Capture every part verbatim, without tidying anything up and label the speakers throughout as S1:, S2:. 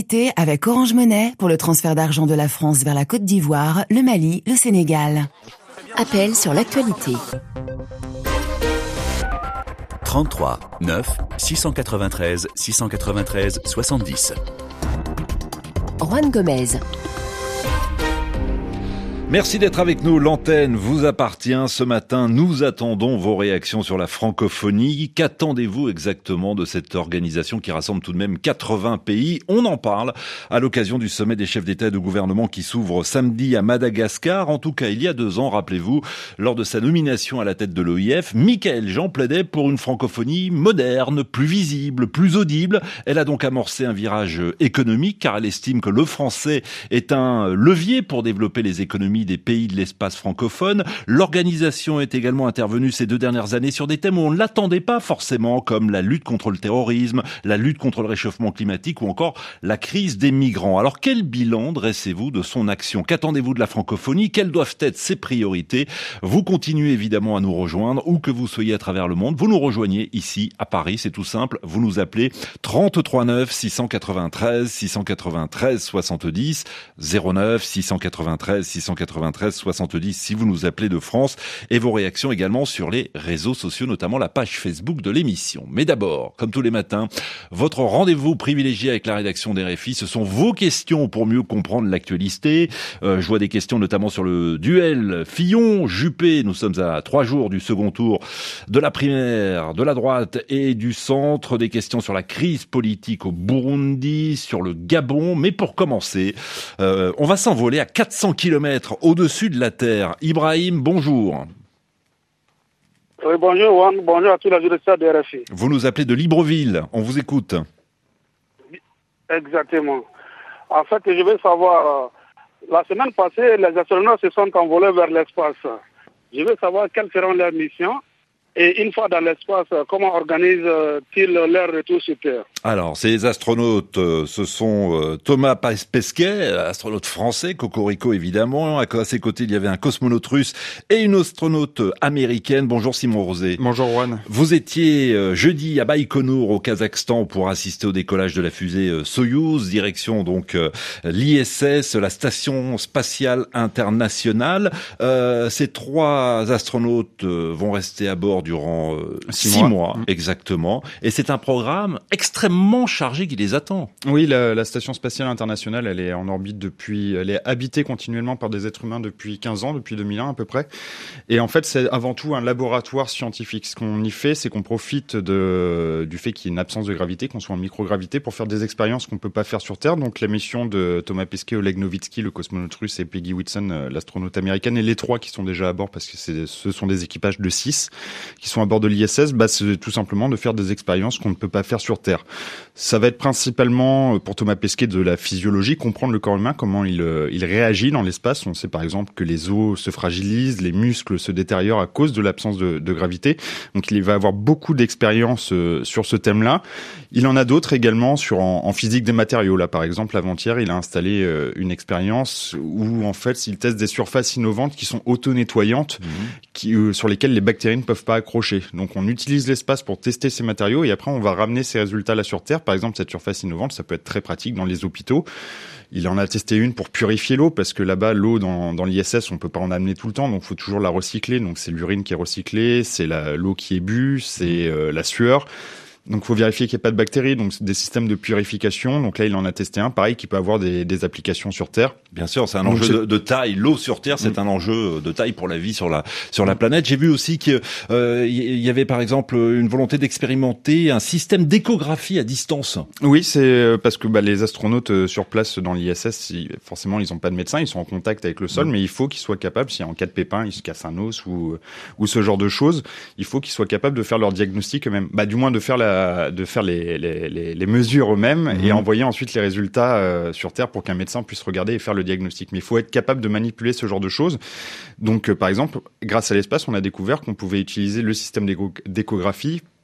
S1: l'actualité avec Orange Money pour le transfert d'argent de la France vers la Côte d'Ivoire, le Mali, le Sénégal. Appel sur l'actualité.
S2: trente-trois neuf six cent quatre-vingt-treize six cent quatre-vingt-treize soixante-dix.
S1: Juan Gomez.
S3: Merci d'être avec nous. L'antenne vous appartient. Ce matin, nous attendons vos réactions sur la francophonie. Qu'attendez-vous exactement de cette organisation qui rassemble tout de même quatre-vingts pays? On en parle à l'occasion du sommet des chefs d'État et de gouvernement qui s'ouvre samedi à Madagascar. En tout cas, il y a deux ans, rappelez-vous, lors de sa nomination à la tête de l'O I F, Michaëlle Jean plaidait pour une francophonie moderne, plus visible, plus audible. Elle a donc amorcé un virage économique car elle estime que le français est un levier pour développer les économies des pays de l'espace francophone. L'organisation est également intervenue ces deux dernières années sur des thèmes où on ne l'attendait pas forcément, comme la lutte contre le terrorisme, la lutte contre le réchauffement climatique ou encore la crise des migrants. Alors quel bilan dressez-vous de son action? Qu'attendez-vous de la francophonie? Quelles doivent être ses priorités? Vous continuez évidemment à nous rejoindre, où que vous soyez à travers le monde. Vous nous rejoignez ici à Paris, c'est tout simple. Vous nous appelez trente-trois neuf six cent quatre-vingt-treize six cent quatre-vingt-treize soixante-dix, zéro neuf six cent quatre-vingt-treize six cent quatre-vingt-treize soixante-dix si vous nous appelez de France, et vos réactions également sur les réseaux sociaux, notamment la page Facebook de l'émission. Mais d'abord, comme tous les matins, votre rendez-vous privilégié avec la rédaction d'R F I, ce sont vos questions pour mieux comprendre l'actualité. Euh, je vois des questions notamment sur le duel Fillon-Juppé. Nous sommes à trois jours du second tour de la primaire de la droite et du centre. Des questions sur la crise politique au Burundi, sur le Gabon. Mais pour commencer, euh, on va s'envoler à quatre cents kilomètres au-dessus de la Terre. Ibrahim, bonjour.
S4: Oui, bonjour Juan, bonjour à tous les auditeurs de R F I.
S3: Vous nous appelez de Libreville, on vous écoute.
S4: Exactement. En fait, je veux savoir, euh, la semaine passée, les astronautes se sont envolés vers l'espace. Je veux savoir quelles seront leurs missions. Et une fois dans l'espace, comment organisent-ils leur retour sur Terre? Alors,
S3: ces astronautes, ce sont Thomas Pesquet, astronaute français, Cocorico évidemment. À ses côtés, il y avait un cosmonaute russe et une astronaute américaine. Bonjour Simon Rosé.
S5: Bonjour Juan.
S3: Vous étiez jeudi à Baïkonour au Kazakhstan pour assister au décollage de la fusée Soyouz, direction donc l'I S S, la Station Spatiale Internationale. Euh, ces trois astronautes vont rester à bord durant euh, six, six mois, mois mmh. exactement. Et c'est un programme extrêmement chargé qui les attend.
S5: Oui, la, la Station Spatiale Internationale, elle est en orbite depuis, elle est habitée continuellement par des êtres humains depuis quinze ans, depuis deux mille un à peu près. Et en fait, c'est avant tout un laboratoire scientifique. Ce qu'on y fait, c'est qu'on profite de, du fait qu'il y ait une absence de gravité, qu'on soit en microgravité, pour faire des expériences qu'on peut pas faire sur Terre. Donc la mission de Thomas Pesquet, Oleg Novitsky, le cosmonaute russe, et Peggy Whitson, l'astronaute américaine, et les trois qui sont déjà à bord, parce que c'est, ce sont des équipages de six, qui sont à bord de l'I S S, bah, c'est tout simplement de faire des expériences qu'on ne peut pas faire sur Terre. Ça va être principalement, pour Thomas Pesquet, de la physiologie, comprendre le corps humain, comment il, il réagit dans l'espace. On sait par exemple que les os se fragilisent, les muscles se détériorent à cause de l'absence de, de gravité. Donc il va avoir beaucoup d'expériences euh, sur ce thème-là. Il en a d'autres également sur en, en physique des matériaux. Là, par exemple, avant-hier, il a installé euh, une expérience où, en fait, il teste des surfaces innovantes qui sont auto-nettoyantes, mmh. qui, euh, sur lesquelles les bactéries ne peuvent pas accrocher. Donc on utilise l'espace pour tester ces matériaux et après on va ramener ces résultats-là sur Terre. Par exemple, cette surface innovante, ça peut être très pratique dans les hôpitaux. Il en a testé une pour purifier l'eau parce que là-bas, l'eau dans, dans l'I S S, on peut pas en amener tout le temps, donc faut toujours la recycler. Donc c'est l'urine qui est recyclée, c'est la, l'eau qui est bue, c'est euh, la sueur. Donc, faut vérifier qu'il n'y ait pas de bactéries, donc des systèmes de purification. Donc là, il en a testé un, pareil, qui peut avoir des, des applications sur Terre.
S3: Bien sûr, c'est un donc enjeu c'est... De, de taille. L'eau sur Terre, c'est mmh. un enjeu de taille pour la vie sur la sur la planète. J'ai vu aussi qu'il euh, y avait par exemple une volonté d'expérimenter un système d'échographie à distance.
S5: Oui, c'est parce que bah, les astronautes sur place dans l'I S S, ils, forcément, ils n'ont pas de médecin, ils sont en contact avec le sol, mmh. mais il faut qu'ils soient capables, si en cas de pépin, ils se cassent un os ou ou ce genre de choses, il faut qu'ils soient capables de faire leur diagnostic eux-mêmes. Bah, du moins de faire la de faire les, les, les, les mesures eux-mêmes mmh. et envoyer ensuite les résultats euh, sur Terre pour qu'un médecin puisse regarder et faire le diagnostic. Mais il faut être capable de manipuler ce genre de choses. Donc, euh, par exemple, grâce à l'espace, on a découvert qu'on pouvait utiliser le système d'écho- d'échographie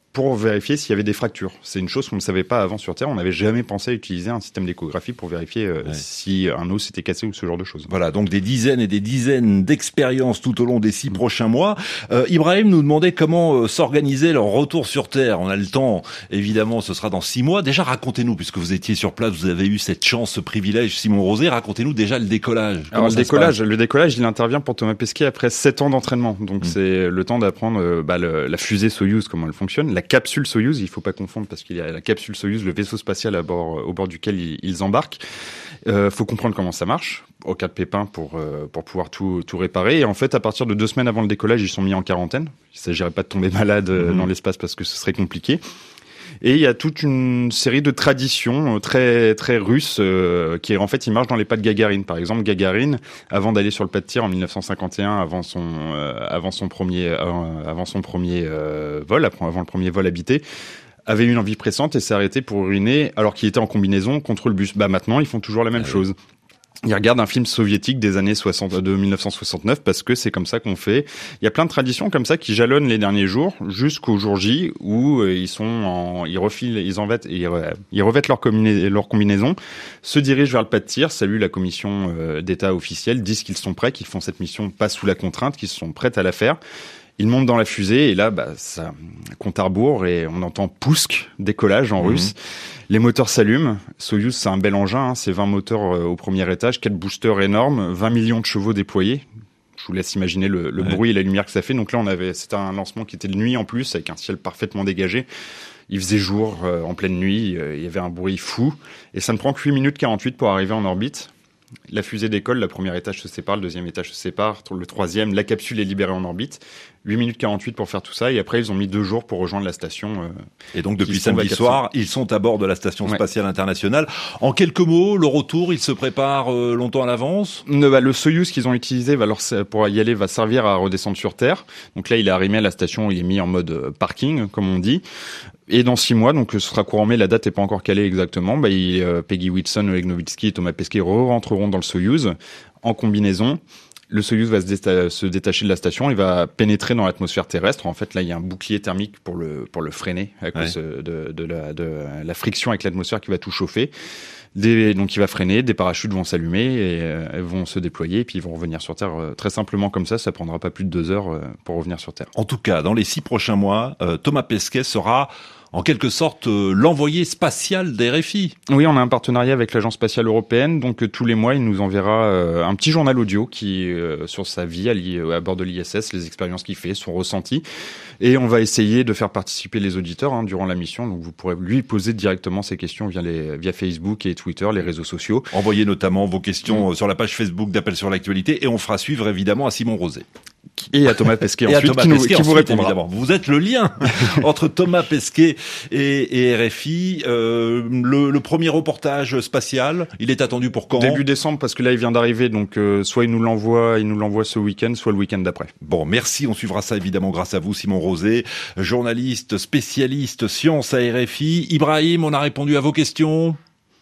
S5: pour vérifier s'il y avait des fractures. C'est une chose qu'on ne savait pas avant sur Terre. On n'avait jamais pensé à utiliser un système d'échographie pour vérifier euh, ouais. si un os s'était cassé ou ce genre de choses.
S3: Voilà, donc des dizaines et des dizaines d'expériences tout au long des six prochains mois. Euh, Ibrahim nous demandait comment euh, s'organiser leur retour sur Terre. On a le temps, évidemment, ce sera dans six mois. Déjà, racontez-nous, puisque vous étiez sur place, vous avez eu cette chance, ce privilège, Simon Rosé, racontez-nous déjà le décollage.
S5: Alors le décollage, le décollage, il intervient pour Thomas Pesquet après sept ans d'entraînement. Donc mmh. c'est le temps d'apprendre euh, bah, le, la fusée Soyouz, comment elle fonctionne, la capsule Soyouz. Il faut pas confondre parce qu'il y a la capsule Soyouz, le vaisseau spatial à bord, au bord duquel ils, ils embarquent. Euh, faut comprendre comment ça marche au cas de pépin pour euh, pour pouvoir tout tout réparer. Et en fait, à partir de deux semaines avant le décollage, ils sont mis en quarantaine. Il s'agirait pas de tomber malade euh, mmh. dans l'espace parce que ce serait compliqué. Et il y a toute une série de traditions très très russes euh, qui en fait ils marchent dans les pas de Gagarine. Par exemple, Gagarine, avant d'aller sur le pas de tir en mille neuf cent cinquante et un, avant son euh, avant son premier euh, avant son premier euh, vol, avant le premier vol habité, avait une envie pressante et s'est arrêté pour uriner alors qu'il était en combinaison contre le bus. Bah maintenant, ils font toujours la même ah, chose. Oui. Ils regardent un film soviétique des années soixante, de mille neuf cent soixante-neuf parce que c'est comme ça qu'on fait. Il y a plein de traditions comme ça qui jalonnent les derniers jours jusqu'au jour J où ils sont en, ils refilent, ils en vêtent, ils, ils revêtent leur, combina, leur combinaison, se dirigent vers le pas de tir, saluent la commission d'État officielle, disent qu'ils sont prêts, qu'ils font cette mission pas sous la contrainte, qu'ils sont prêts à la faire. Ils montent dans la fusée et là, bah, ça compte à rebours et on entend pousk, décollage en mmh. russe. Les moteurs s'allument. Soyouz, c'est un bel engin, hein, c'est vingt moteurs euh, au premier étage, quatre boosters énormes, vingt millions de chevaux déployés. Je vous laisse imaginer le, le ouais. bruit et la lumière que ça fait. Donc là, on avait, c'était un lancement qui était de nuit en plus, avec un ciel parfaitement dégagé. Il faisait jour euh, en pleine nuit, euh, il y avait un bruit fou. Et ça ne prend que huit minutes quarante-huit pour arriver en orbite. La fusée décolle, le premier étage se sépare, le deuxième étage se sépare, le troisième, la capsule est libérée en orbite. huit minutes quarante-huit pour faire tout ça, et après ils ont mis deux jours pour rejoindre la station. Euh,
S3: et donc depuis samedi soir, ils sont à bord de la Station Spatiale ouais. Internationale. En quelques mots, le retour, il se prépare euh, longtemps à l'avance.
S5: Ne, bah, le Soyouz qu'ils ont utilisé va leur, pour y aller va servir à redescendre sur Terre. Donc là, il est arrimé à la station, il est mis en mode parking, comme on dit. Et dans six mois, donc ce sera courant mai, la date n'est pas encore calée exactement, bah, il, euh, Peggy Whitson, Oleg Novitsky et Thomas Pesquet re-rentreront dans le Soyouz en combinaison. Le Soyouz va se, déta- se détacher de la station, il va pénétrer dans l'atmosphère terrestre. En fait, là, il y a un bouclier thermique pour le pour le freiner à cause ouais. de, de, la, de la friction avec l'atmosphère qui va tout chauffer. Des, donc, il va freiner, des parachutes vont s'allumer et euh, vont se déployer, et puis ils vont revenir sur Terre euh, très simplement comme ça. Ça prendra pas plus de deux heures euh, pour revenir sur Terre.
S3: En tout cas, dans les six prochains mois, euh, Thomas Pesquet sera en quelque sorte euh, l'envoyé spatial des R F I.
S5: Oui, on a un partenariat avec l'Agence spatiale européenne, donc euh, tous les mois, il nous enverra euh, un petit journal audio qui euh, sur sa vie à, à bord de l'I S S, les expériences qu'il fait, son ressenti, et on va essayer de faire participer les auditeurs hein, durant la mission. Donc vous pourrez lui poser directement ces questions via les via Facebook et Twitter, les réseaux sociaux.
S3: Envoyez notamment vos questions mmh. sur la page Facebook d'Appel sur l'actualité, et on fera suivre évidemment à Simon Rosé.
S5: Et à Thomas Pesquet
S3: et
S5: ensuite,
S3: Thomas
S5: qui,
S3: Pesquet,
S5: nous, qui vous répondra.
S3: Évidemment. Vous êtes le lien entre Thomas Pesquet et, et R F I. Euh, le, le premier reportage spatial, il est attendu pour quand ?
S5: Début décembre, parce que là, il vient d'arriver. Donc, euh, soit il nous l'envoie, il nous l'envoie ce week-end, soit le week-end d'après.
S3: Bon, merci. On suivra ça évidemment grâce à vous, Simon Rosé, journaliste, spécialiste sciences à R F I. Ibrahim, on a répondu à vos questions ?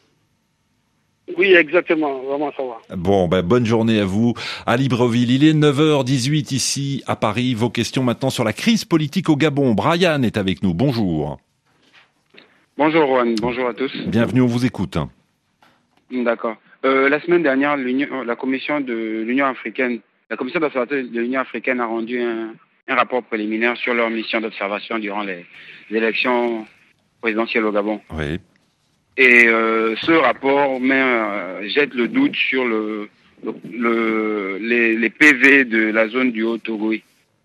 S4: Oui, exactement, vraiment ça va.
S3: Bon, ben, bonne journée à vous à Libreville. Il est neuf heures dix-huit ici à Paris. Vos questions maintenant sur la crise politique au Gabon. Brian est avec nous. Bonjour.
S6: Bonjour Juan, bonjour à tous.
S3: Bienvenue, on vous écoute.
S6: D'accord. Euh, la semaine dernière, la commission de l'Union africaine, la commission d'observation de l'Union africaine a rendu un, un rapport préliminaire sur leur mission d'observation durant les, les élections présidentielles au Gabon.
S3: Oui.
S6: Et euh, ce rapport met, euh, jette le doute sur le, le, le les, les P V de la zone du Haut-Togoï.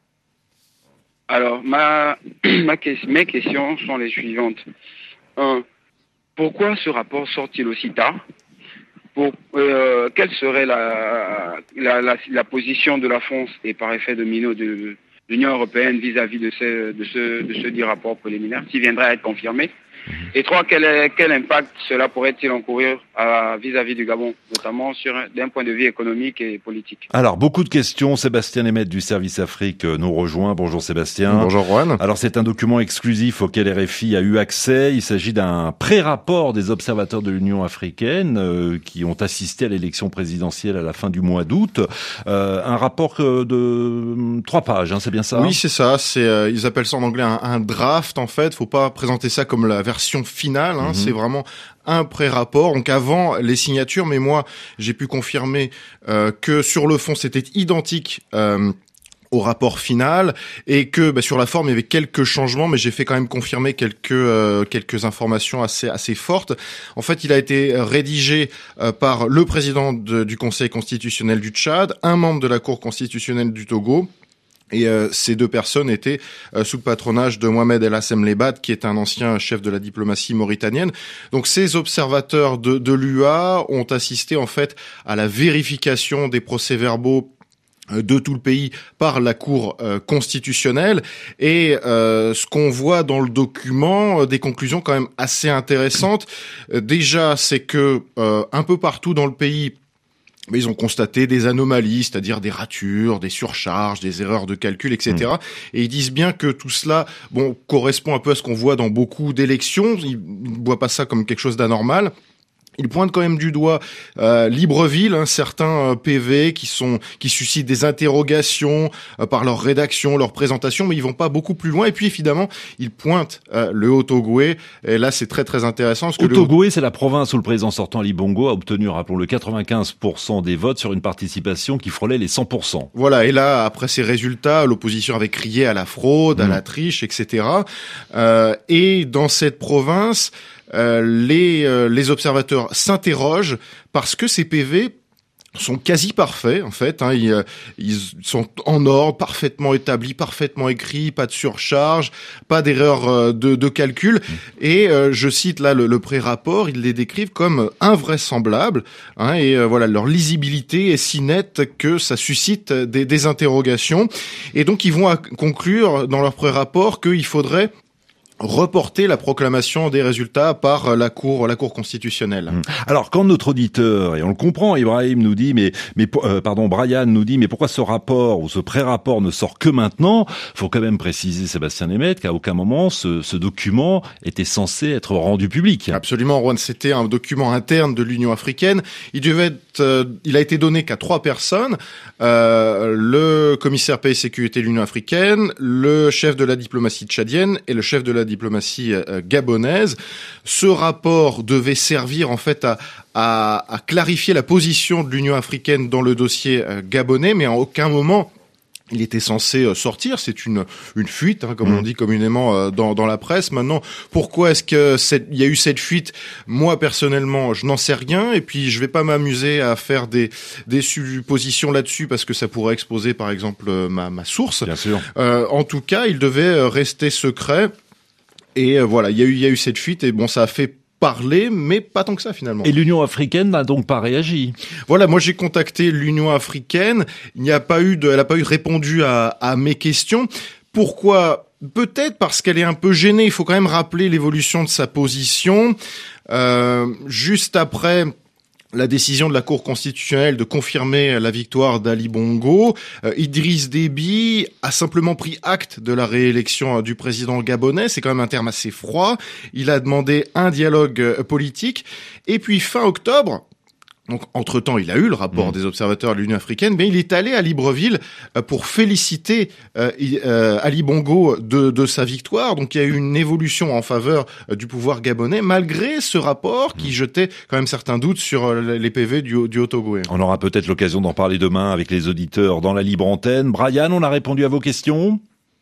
S6: Alors, ma, ma, mes questions sont les suivantes. Un, pourquoi ce rapport sort-il aussi tard ? Pour, euh, quelle serait la, la, la, la position de la France et par effet domino de, de l'Union européenne vis-à-vis de ce, de ce, de ce dit rapport préliminaire, s'il viendrait à être confirmé ? Et trois, quel, est, quel impact cela pourrait-il encourir à, vis-à-vis du Gabon, notamment sur d'un point de vue économique et politique?
S3: Alors, beaucoup de questions. Sébastien Lemaitre du Service Afrique nous rejoint. Bonjour Sébastien.
S7: Bonjour Juan.
S3: Alors, c'est un document exclusif auquel R F I a eu accès. Il s'agit d'un pré-rapport des observateurs de l'Union africaine euh, qui ont assisté à l'élection présidentielle à la fin du mois d'août. Euh, un rapport de trois pages, hein, c'est bien ça?
S7: Oui, c'est ça. C'est euh, ils appellent ça en anglais un, un draft. En fait, faut pas présenter ça comme la version finale. Hein, mm-hmm. C'est vraiment un pré-rapport. Donc avant les signatures, mais moi j'ai pu confirmer euh, que sur le fond c'était identique. Euh, au rapport final et que bah, sur la forme il y avait quelques changements, mais j'ai fait quand même confirmer quelques euh, quelques informations assez assez fortes. En fait, il a été rédigé euh, par le président de, du Conseil constitutionnel du Tchad, un membre de la Cour constitutionnelle du Togo. Et euh, ces deux personnes étaient euh, sous le patronage de Mohamed El Hassem Lebad, qui est un ancien chef de la diplomatie mauritanienne. Donc ces observateurs de, de l'U A ont assisté en fait à la vérification des procès-verbaux de tout le pays par la Cour euh, constitutionnelle et euh, ce qu'on voit dans le document, euh, des conclusions quand même assez intéressantes. Euh, déjà, c'est que euh, un peu partout dans le pays, mais ils ont constaté des anomalies, c'est-à-dire des ratures, des surcharges, des erreurs de calcul, et cetera. Mmh. Et ils disent bien que tout cela, bon, correspond un peu à ce qu'on voit dans beaucoup d'élections. Ils ne voient pas ça comme quelque chose d'anormal. Il pointe quand même du doigt euh, Libreville, hein, certains euh, P V qui sont qui suscitent des interrogations euh, par leur rédaction, leur présentation, mais ils vont pas beaucoup plus loin. Et puis évidemment, il pointe euh, le Haut-Ogooué. Et là, c'est très très intéressant. Parce que
S3: Haut-Ogooué, le... c'est la province où le président sortant Ali Bongo a obtenu, rappelons-le, quatre-vingt-quinze pour cent des votes sur une participation qui frôlait les cent pour cent.
S7: Voilà. Et là, après ces résultats, l'opposition avait crié à la fraude, mmh. à la triche, et cetera. Euh, et dans cette province, Euh, les euh, les observateurs s'interrogent parce que ces P V sont quasi parfaits en fait, hein, ils, ils sont en ordre, parfaitement établis, parfaitement écrits, pas de surcharge, pas d'erreur euh, de, de calcul. Et euh, je cite là le, le pré-rapport, ils les décrivent comme invraisemblables, hein, et euh, voilà, leur lisibilité est si nette que ça suscite des, des interrogations. Et donc ils vont à conclure dans leur pré-rapport qu'il faudrait reporter la proclamation des résultats par la Cour, la Cour constitutionnelle.
S3: Alors, quand notre auditeur, et on le comprend, Ibrahim nous dit, mais, mais euh, pardon, Brian nous dit, mais pourquoi ce rapport ou ce pré-rapport ne sort que maintenant? Faut quand même préciser, Sébastien Lemaitre, qu'à aucun moment ce, ce document était censé être rendu public.
S7: Absolument, Juan. C'était un document interne de l'Union africaine. Il devait être, euh, il a été donné qu'à trois personnes. Euh, le commissaire paix et sécurité de l'Union africaine, le chef de la diplomatie tchadienne et le chef de la diplomatie euh, gabonaise. Ce rapport devait servir en fait à, à, à clarifier la position de l'Union africaine dans le dossier euh, gabonais, mais en aucun moment il était censé sortir. C'est une une fuite, hein, comme mmh. on dit communément euh, dans dans la presse. Maintenant, pourquoi est-ce que cette, il y a eu cette fuite? Moi personnellement, je n'en sais rien. Et puis, je vais pas m'amuser à faire des des suppositions là-dessus parce que ça pourrait exposer, par exemple, ma ma source.
S3: Bien sûr.
S7: Euh, en tout cas, il devait rester secret. Et euh, voilà, il y a eu il y a eu cette fuite et bon, ça a fait parler, mais pas tant que ça finalement.
S3: Et l'Union africaine n'a donc pas réagi.
S7: Voilà, moi j'ai contacté l'Union africaine. Il n'y a pas eu de, elle a pas eu répondu à, à mes questions. Pourquoi? Peut-être parce qu'elle est un peu gênée. Il faut quand même rappeler l'évolution de sa position. Euh, juste après la décision de la Cour constitutionnelle de confirmer la victoire d'Ali Bongo, euh, Idriss Déby a simplement pris acte de la réélection euh, du président gabonais. C'est quand même un terme assez froid. Il a demandé un dialogue euh, politique. Et puis fin octobre, donc entre-temps, il a eu le rapport mmh. des observateurs de l'Union africaine, mais il est allé à Libreville euh, pour féliciter euh, euh, Ali Bongo de, de sa victoire. Donc il y a eu une évolution en faveur euh, du pouvoir gabonais, malgré ce rapport qui mmh. jetait quand même certains doutes sur euh, les P V du, du Haut-Ogooué.
S3: On aura peut-être l'occasion d'en parler demain avec les auditeurs dans la libre antenne. Brian, on a répondu à vos questions?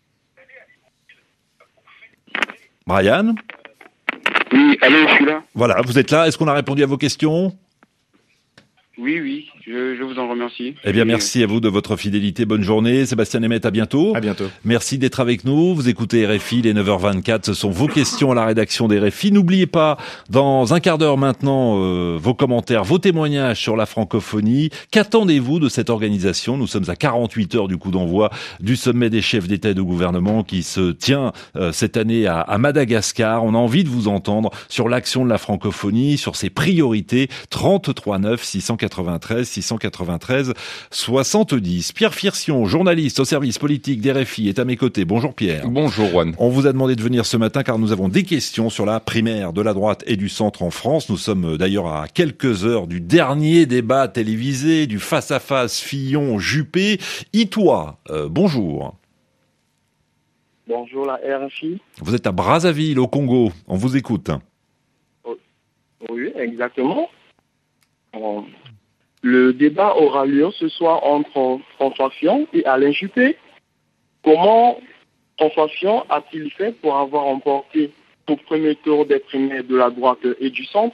S3: Brian?
S6: Oui, allô, je suis là.
S3: Voilà, vous êtes là. Est-ce qu'on a répondu à vos questions?
S6: Oui, oui, je, je vous en remercie.
S3: Eh bien, merci à vous de votre fidélité. Bonne journée. Sébastien Emmet, à bientôt.
S7: À bientôt.
S3: Merci d'être avec nous. Vous écoutez R F I, les neuf heures vingt-quatre. Ce sont vos questions à la rédaction des R F I. N'oubliez pas, dans un quart d'heure maintenant, euh, vos commentaires, vos témoignages sur la francophonie. Qu'attendez-vous de cette organisation? Nous sommes à quarante-huit heures du coup d'envoi du sommet des chefs d'État et de gouvernement qui se tient euh, cette année à, à Madagascar. On a envie de vous entendre sur l'action de la francophonie, sur ses priorités. trente-trois neuf six cent quatre-vingt-treize six cent quatre-vingt-treize soixante-dix. Pierre Firsion, journaliste au service politique d'R F I, est à mes côtés. Bonjour Pierre.
S8: Bonjour Juan.
S3: On vous a demandé de venir ce matin car nous avons des questions sur la primaire de la droite et du centre en France. Nous sommes d'ailleurs à quelques heures du dernier débat télévisé, du face-à-face Fillon-Juppé. Itoa, euh, bonjour.
S9: Bonjour la R F I.
S3: Vous êtes à Brazzaville, au Congo. On vous écoute.
S9: Oui, exactement. Euh, Le débat aura lieu ce soir entre François Fillon et Alain Juppé. Comment François Fillon a-t-il fait pour avoir remporté au premier tour des primaires de la droite et du centre?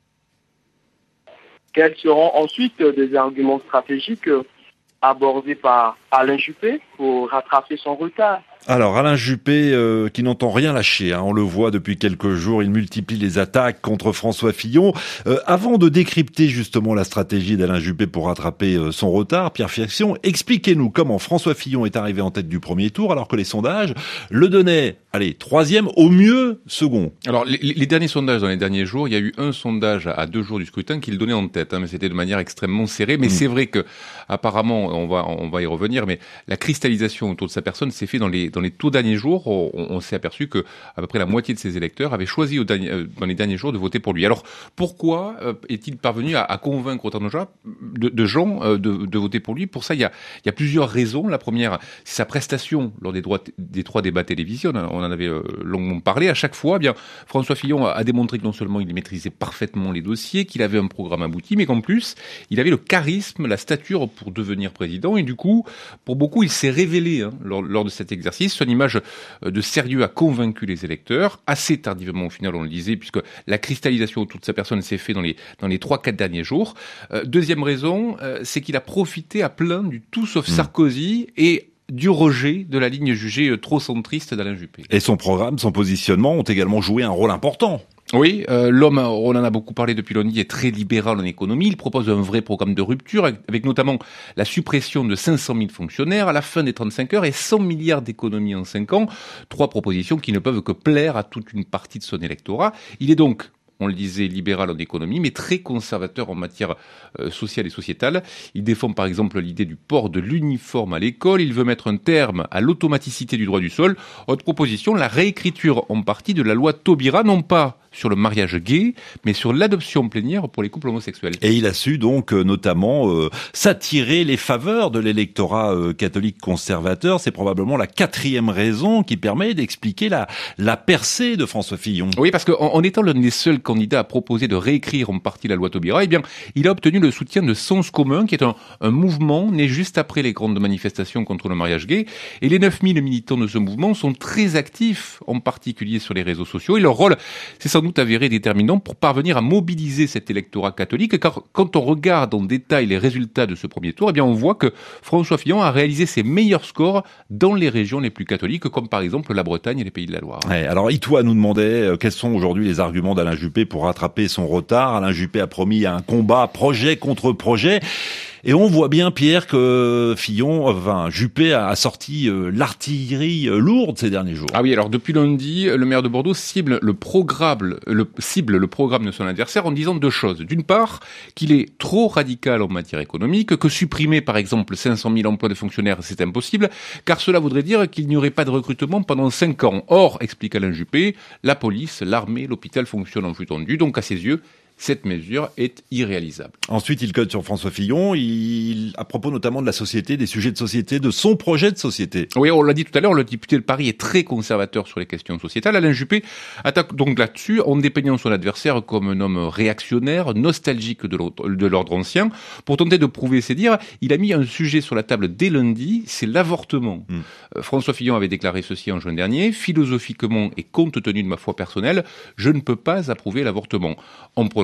S9: Quels seront ensuite des arguments stratégiques abordés par Alain Juppé pour rattraper son retard?
S3: Alors Alain Juppé euh, qui n'entend rien lâcher, hein, on le voit depuis quelques jours, il multiplie les attaques contre François Fillon. Euh, avant de décrypter justement la stratégie d'Alain Juppé pour rattraper euh, son retard, Pierre Firsion, expliquez-nous comment François Fillon est arrivé en tête du premier tour alors que les sondages le donnaient, allez, troisième, au mieux second.
S8: Alors les, les derniers sondages dans les derniers jours, il y a eu un sondage à deux jours du scrutin qui le donnait en tête, hein, mais c'était de manière extrêmement serrée. Mais mmh. c'est vrai que apparemment, on va on va y revenir, mais la cristallisation autour de sa personne s'est fait dans les dans les tout derniers jours. On, on s'est aperçu que à peu près la moitié de ses électeurs avaient choisi au dernier, euh, dans les derniers jours de voter pour lui. Alors pourquoi euh, est-il parvenu à, à convaincre autant de gens, de, de, gens euh, de, de voter pour lui? Pour ça, il y a, il y a plusieurs raisons. La première, c'est sa prestation lors des, droits, des trois débats télévision. On en avait euh, longuement parlé. À chaque fois, eh bien François Fillon a, a démontré que non seulement il maîtrisait parfaitement les dossiers, qu'il avait un programme abouti, mais qu'en plus, il avait le charisme, la stature pour devenir président. Et du coup, pour beaucoup, il s'est révélé hein, lors, lors de cet exercice. Son image de sérieux a convaincu les électeurs, assez tardivement au final, on le disait, puisque la cristallisation autour de sa personne s'est faite dans les dans les trois quatre derniers jours. Euh, deuxième raison, euh, c'est qu'il a profité à plein du tout sauf mmh. Sarkozy et du rejet de la ligne jugée trop centriste d'Alain Juppé.
S3: Et son programme, son positionnement ont également joué un rôle important.
S8: Oui, euh, l'homme, on en a beaucoup parlé depuis lundi, est très libéral en économie. Il propose un vrai programme de rupture, avec notamment la suppression de cinq cent mille fonctionnaires à la fin des trente-cinq heures et cent milliards d'économies en cinq ans. Trois propositions qui ne peuvent que plaire à toute une partie de son électorat. Il est donc, on le disait, libéral en économie, mais très conservateur en matière euh, sociale et sociétale. Il défend par exemple l'idée du port de l'uniforme à l'école. Il veut mettre un terme à l'automaticité du droit du sol. Autre proposition, la réécriture en partie de la loi Taubira, non pas sur le mariage gay, mais sur l'adoption plénière pour les couples homosexuels.
S3: Et il a su donc euh, notamment euh, s'attirer les faveurs de l'électorat euh, catholique conservateur. C'est probablement la quatrième raison qui permet d'expliquer la, la percée de François Fillon.
S8: Oui, parce qu'en en étant l'un des seuls candidats à proposer de réécrire en partie la loi Taubira, eh bien, il a obtenu le soutien de Sens Commun, qui est un, un mouvement né juste après les grandes manifestations contre le mariage gay. Et les neuf mille militants de ce mouvement sont très actifs, en particulier sur les réseaux sociaux. Et leur rôle, c'est sans doute avéré déterminant pour parvenir à mobiliser cet électorat catholique, car quand on regarde en détail les résultats de ce premier tour, eh bien on voit que François Fillon a réalisé ses meilleurs scores dans les régions les plus catholiques, comme par exemple la Bretagne et les Pays de la Loire.
S3: Ouais, alors Itoa nous demandait euh, quels sont aujourd'hui les arguments d'Alain Juppé pour rattraper son retard. Alain Juppé a promis un combat projet contre projet. Et on voit bien, Pierre, que Fillon, enfin, Juppé a sorti euh, l'artillerie euh, lourde ces derniers jours.
S8: Ah oui, alors depuis lundi, le maire de Bordeaux cible le programme, le, cible le programme de son adversaire en disant deux choses. D'une part, qu'il est trop radical en matière économique, que supprimer par exemple cinq cent mille emplois de fonctionnaires, c'est impossible, car cela voudrait dire qu'il n'y aurait pas de recrutement pendant cinq ans. Or, explique Alain Juppé, la police, l'armée, l'hôpital fonctionnent en flux tendu, donc à ses yeux, cette mesure est irréalisable.
S3: Ensuite, il code sur François Fillon, il, à propos notamment de la société, des sujets de société, de son projet de société.
S8: Oui, on l'a dit tout à l'heure, le député de Paris est très conservateur sur les questions sociétales. Alain Juppé attaque donc là-dessus en dépeignant son adversaire comme un homme réactionnaire, nostalgique de l'ordre ancien. Pour tenter de prouver ses dires, il a mis un sujet sur la table dès lundi, c'est l'avortement. Mmh. Euh, François Fillon avait déclaré ceci en juin dernier, philosophiquement et compte tenu de ma foi personnelle, je ne peux pas approuver l'avortement. En prenant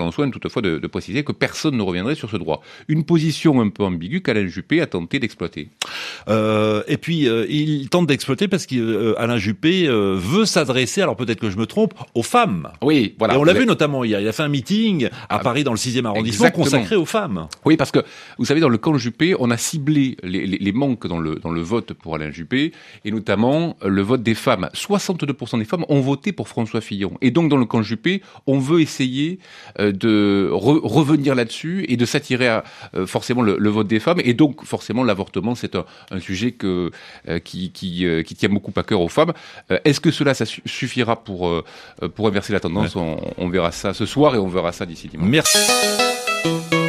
S8: prenant soin toutefois de, de préciser que personne ne reviendrait sur ce droit. Une position un peu ambiguë qu'Alain Juppé a tenté d'exploiter.
S3: Euh, et puis euh, il tente d'exploiter parce qu'Alain Juppé euh, veut s'adresser, alors peut-être que je me trompe, aux femmes.
S8: Oui, voilà.
S3: Et on l'a
S8: vous
S3: vu
S8: avez...
S3: notamment hier, il a fait un meeting à Paris dans le sixième arrondissement
S8: Exactement.
S3: consacré aux femmes.
S8: Oui, parce que vous savez, dans le camp Juppé, on a ciblé les, les, les manques dans le, dans le vote pour Alain Juppé, et notamment le vote des femmes. soixante-deux pour cent des femmes ont voté pour François Fillon. Et donc dans le camp Juppé, on veut essayer euh, de re- revenir là-dessus et de s'attirer à euh, forcément le, le vote des femmes. Et donc forcément l'avortement, c'est un, un sujet que, euh, qui, qui, euh, qui tient beaucoup à cœur aux femmes. Euh, est-ce que cela ça su- suffira pour, euh, pour inverser la tendance? Ouais. on, on verra ça ce soir et on verra ça d'ici dimanche.
S3: Merci.